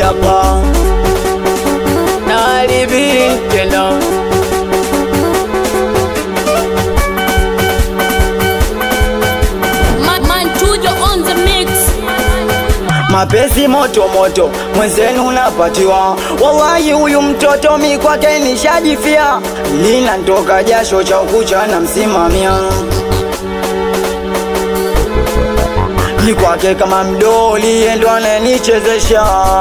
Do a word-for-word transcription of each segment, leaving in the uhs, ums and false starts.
hapa na libi tena. Mapenzi moto moto, mwenzenu unapatiwa. Wallahi huyu mtoto mi kwake nishajifia. Lina ntoka jasho cha ukucha na msimamia. Ni kwake kama mdoli endo ananichezesha.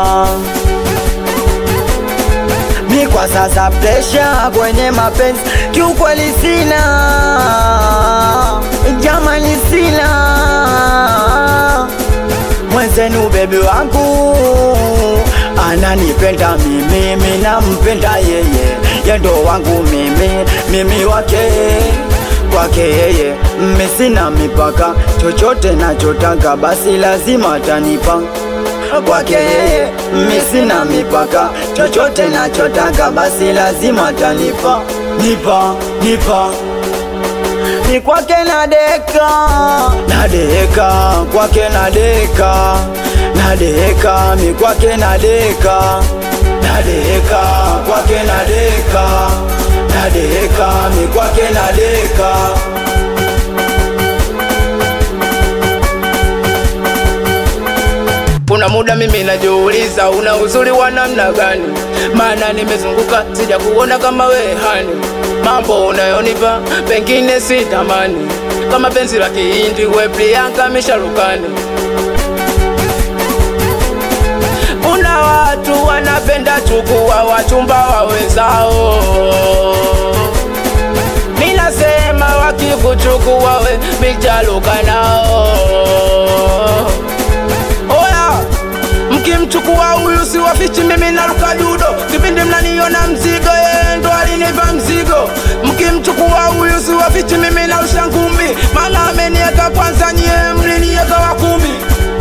Ni kwa sasa presha kwenye mapenzi kiukweli sina. Jamani sina. Mwenzenu baby wangu ananipenda mimi, mimi nampenda yeye. Yendo wangu mimi, mimi wake kwake yeye. Mimi sina mipaka, chochote nachotaka basi lazima atanipa. Kwake yeye mimi sina mipaka, chochote nachotaka basi lazima atanipa. Nipa, nipa. Ni kwake nadeka, nadeka, kwake nadeka, nadeka, mi kwake nadeka, nadeka, kwake nadeka, nadeka, mi kwake nadeka. Kuna muda mimi najiuliza una uzuri wa namna gani, maana nimezunguka sija kuona kama we hani. Mambo unayonipa pengine sitamani, kama penzi la kihindi we Priyanka misharukani. Kuna watu wanapenda chukua wachumba wa wenzao. Ninasema wakikuchukua we michaluka nao. Mkimchukua huyu si wafichi mimi naruka judo. Kipindi mnaniona mzigo yeye ndo alinipa mzigo. Mkimchukua huyu si wafichi mimi narusha ngumi, maana amenieka kwanza nyie mlinieka wa kumi.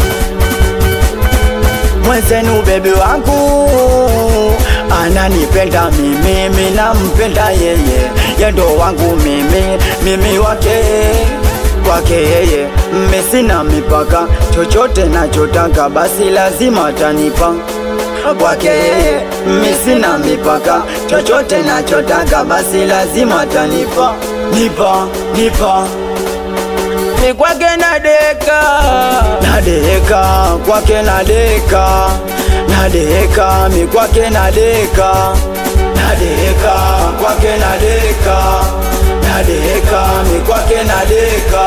Mwenzenu baby wangu ananipenda mimi, mimi nampenda yeye. Yendo wangu mimi, mimi wake kwake yeye. Mimi sina mipaka, chochote nachotaka basi lazima atanipa. Kwake yeye mimi sina mipaka, chochote nachotaka basi lazima atanipa. Nipa, nipa. Ni kwake nadeka, nadeka, kwake nadeka, nadeka, mi kwake nadeka, nadeka, kwake nadeka, nadeka, mi kwake nadeka.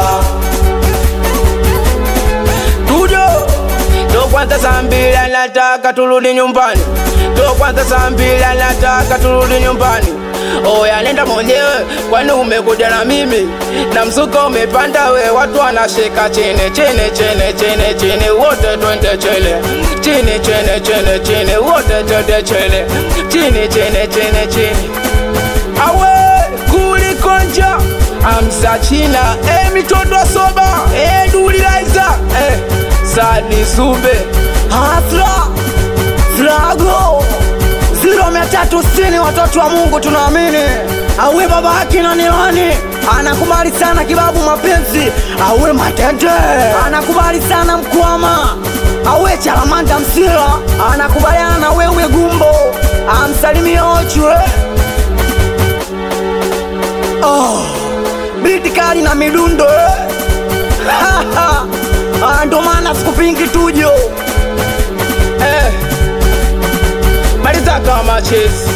Tudo ndo kwanza saa mbili nataka turudi nyumbani. Ndo kwanza saa mbili nataka turudi nyumbani. Oya nenda mwenyewe kwani umekuja na mimi, na mzuka umepanda we watu wanashika chini chini chini chini chini wote twende chele. Chini chini chini chini wote twende chele. Chini chini chini chini. Awe kulikonja amsa china eh mitoto soba eh duli laiza eh Sadi Zube Hafla Flago Zero mia tatu sitini watoto wa Mungu tunaamini. Awe baba haki na nilani anakubali sana kibabu mapenzi. Awe Matete anakubali sana Mkwama. Awe Chalamanda Msila anakubaliana na wewe Gumbo. Amsalimie Ochwe. Oh Bitikali na midundo ah, ndo maana sikupingi tujo eh. Maliza kama chesi